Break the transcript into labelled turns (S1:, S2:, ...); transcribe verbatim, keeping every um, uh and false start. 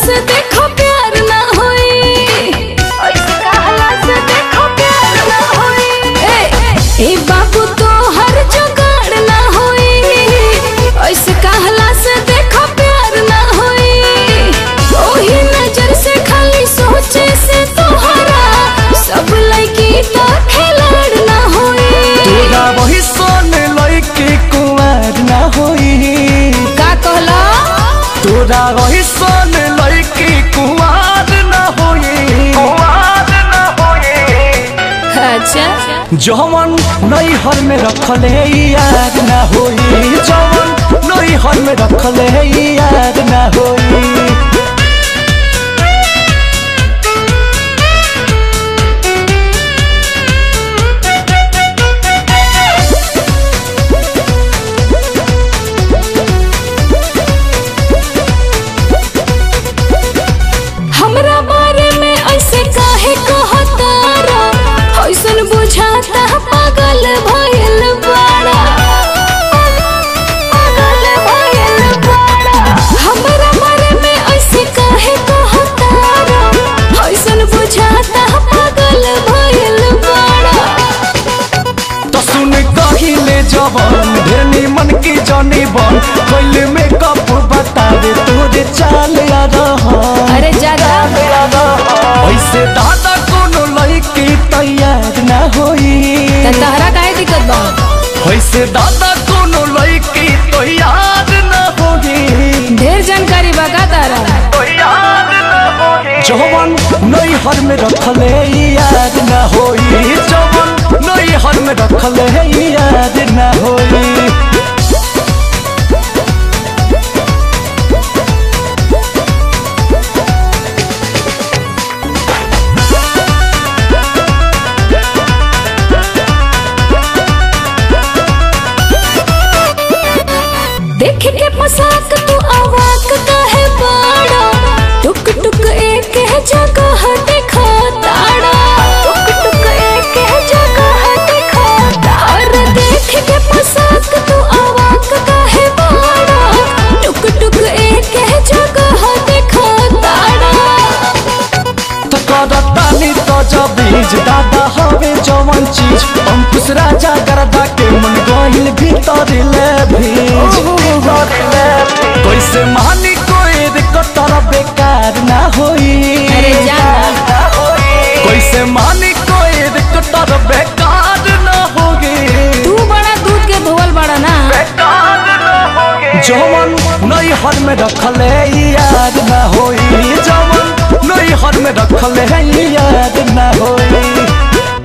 S1: से देखो प्यार ना होई, ऐसे कहला से देखो प्यार ना होई। ए, ए बाबू तो हर जुगाड़ ना होई, ऐसे कहला से देखो प्यार ना होई। ओही नजर से खाली सोचे से तोहरा सब लड़की तो खिलाड़ ना होई।
S2: तोरा वही सोने लड़की कुंवर ना होई।
S1: का कहला?
S2: तोरा वही सोने लड़की कुंवर ना होई, कुंवर ना होई।
S1: अच्छा
S2: जवन नई हर में रखले याद ना होई, जवन नई हर में रखले याद ना होई।
S1: हमरा बारे में ऐसे काहे कहतारा, ऐसन बुझाता पागल भइल बाड़ा, पागल भइल बाड़ा। हमरा बारे में ऐसे काहे कहतारा, ऐसन बुझाता पागल भइल बाड़ा।
S2: तो सुन कहिले जवान ढेनी मन की जानी बन, कोइल में कप बतावे तोरे चाल आ रहा।
S1: अरे ज्यादा
S2: ऐसे दादा कोनो लड़की तैयार ना होई।
S1: त तहरा काहे दिक्कत बा?
S2: ऐसे दादा कोनो लड़की तैयार ना होई।
S1: ढेर जानकारी बा का तारा?
S2: जवन नई हर में रखले याद ना होई, जवन नई हर में रखले याद ना होई।
S1: देख के पोशाक तू अवाक काहे बाड़ा, टुक टुक एक जगह देखा ताड़ा, टुक टुक एक जगह देखा ताड़ा। देख के पोशाक तू अवाक काहे बाड़ा, टुक टुक एक जगह देखा ताड़ा।
S2: तो करतानी तो जब बीज दादा हवे जवन चीज, अंकुश राजा करदा के मन गइल भीतर ले भीज। कैसे मानी कोई कतर बेकार ना होई।
S1: अरे जाना
S2: कैसे मानी कोई कतर बेकार ना होगी।
S1: तू बड़ा दूध के धोवल बड़ा ना।
S2: जवन नई हर में रखले याद ना होई, जवन नई हर में रखले याद ना होई।